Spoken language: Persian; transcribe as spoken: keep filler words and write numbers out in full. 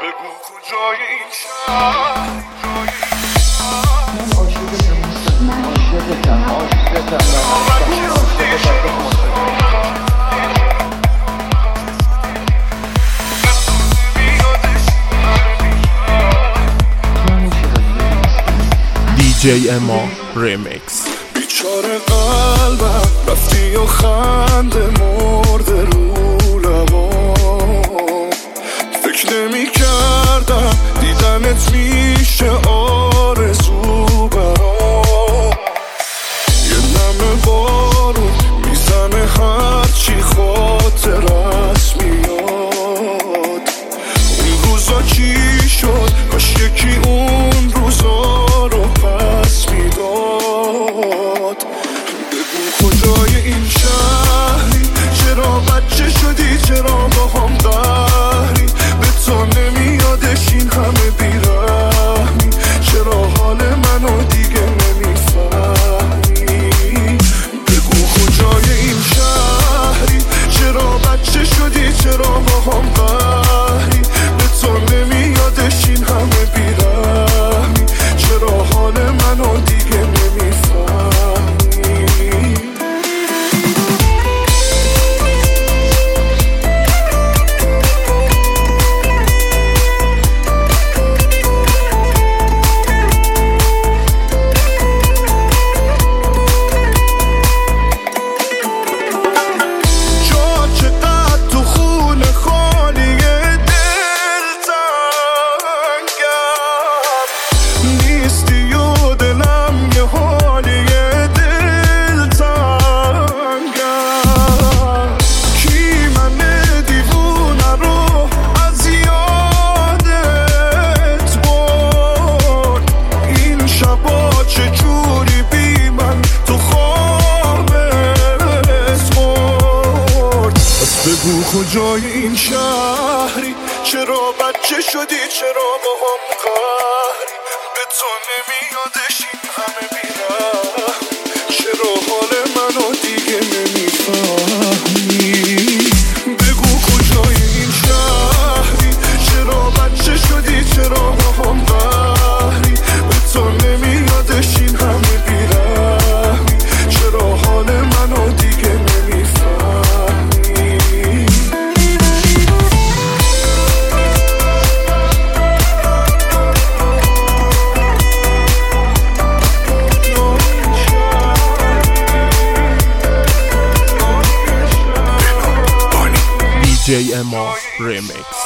بگو کجای این شهر من عاشقتم عاشقتم عاشقتم دی جی اما ریمیکس. بیچاره قلبم رفتی و خنده مرده رو لبام، فکر نمی کردم دیدنت میشه آرزو برام. یه نم بارون میزنه هرچی خاطرت میاد. اون روزا چی شد؟ کاش یکی اون روزا رو پس میداد. بگو کجای این شهری؟ چرا بچه شدی؟ چرا با هم قهری؟ به تو نمیادش این همه بیرحمی؟ چرا حال منو دیگه نمیفهمی؟ بگو کجای این شهری؟ چرا بچه شدی؟ چرا با هم قهری؟ به تو نمیادش این همه بیرحمی؟ چرا حال منو دیگه نمیفهمی؟ بگو کجای این شهری؟ چرا بچه شدی؟ چرا با هم قهری؟ به تو نمیادش این همه بیرحمی؟ چرا حال منو دیگه نمیفهمی؟ بگو کجای این شهری؟ چرا بچه شدی؟ چرا با هم قهری؟ به تو نمیادش این همه بیرحمی؟ چرا حال منو دیگه نمیفهمی؟ دی جی اما ریمیکس.